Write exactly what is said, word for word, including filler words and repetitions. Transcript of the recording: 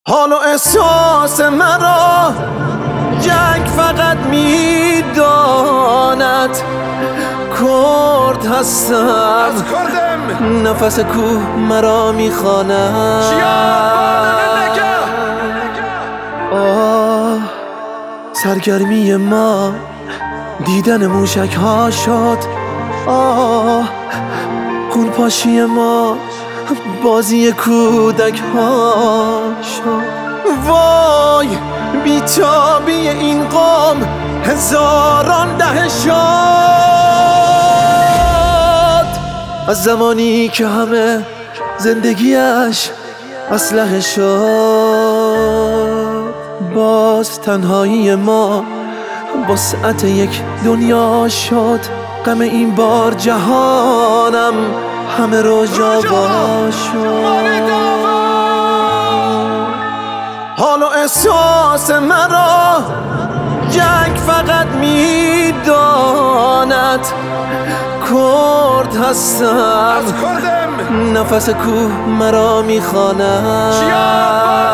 حال و احساس مرا یک فقط میداند. کرد هستم، از کردم نفس کوه مرا میخواند. آه سرگرمی ما دیدن موشک ها شد. آه خون پاشی ما بازی کودک ها شد. وای بیتابی این قوم هزاران دهه شد. از زمانی که همه زندگیش اسلحه شد، باز تنهایی ما وسعت یک دنیا شد. غم این بار جهانم همه رو جاوا شد. حال و احساس مرا یک فقط میداند. کرد هستم، از کردم نفس کوه مرا میخواند.